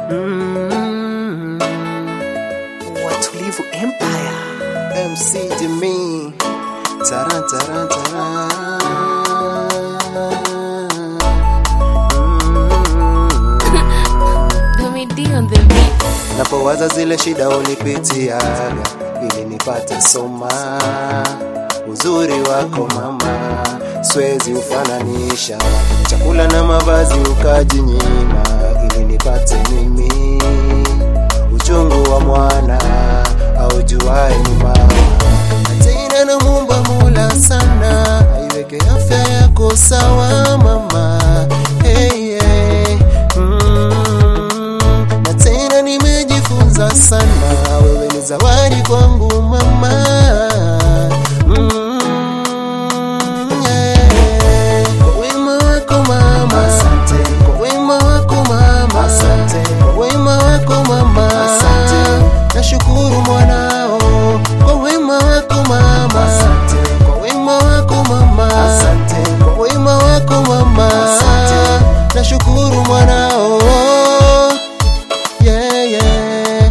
Watulivu Empire, MC Jimmy, taran taran taran. Napowaza zile shida ulipitia ili nipate soma, uzuri wako mama siwezi ufananisha, chakula na mavazi ukajinyima ili nipate mimi, uchungu wa mwana au juae ni mama. Tena namuomba Mola sana aiweke afya yako sawa mama, hey, hey. Na tena nimejifunza sana, wewe ni zawadi kwangu mama, yeah. Kwa wema wako mama, asante. Kwa wema wako mama, asante. Kwa wema wako mama, asante. Nashukuru mwanao kwa wema wako mama, asante. Kwa wema wako mama, asante. Kwa wema wako mama, asante. Nashukuru mwanao, yeah, yeah.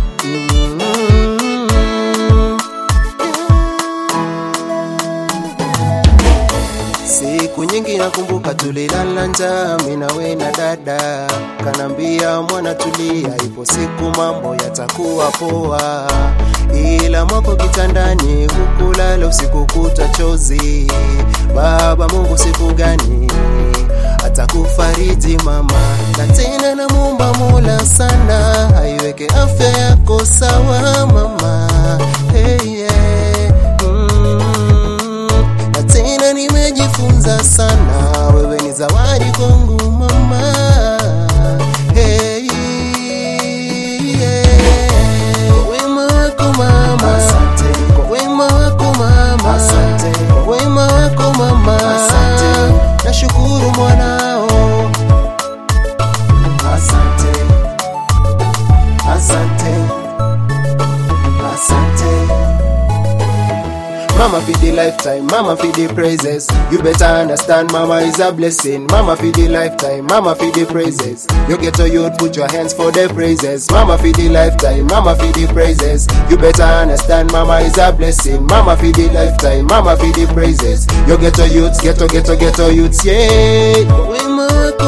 Siku nyingi nakumbuka tulilala njaa mimi na wewe na dada, kanambia mwana tulia, ipo siku mambo yatakuwa poa, ila mwako kitandani hukulala usiku kuta chozi. Baba Mungu siku gani atakufariji mama, na tena namuomba Mola sana aiweke afya yako sawa mama, hey, yeah. Na tena nimejifunza sana, wewe ni zawadi kwangu mama, hey, yeah. Kwa wema wako mama, asante. Kwa wema wako mama, asante. Kwa wema wako mama, asante. Nashukuru mwanao, asante. Asante. Asante. Mama feed the lifetime, mama feed the praises. You better understand mama is a blessing. Mama feed the lifetime, mama feed the praises. You get to youth, put your hands for the praises. Mama feed the lifetime, mama feed the praises. You better understand mama is a blessing. Mama feed the lifetime, mama feed the praises. You get to youth, get to youths, yeah. Kwa wema wako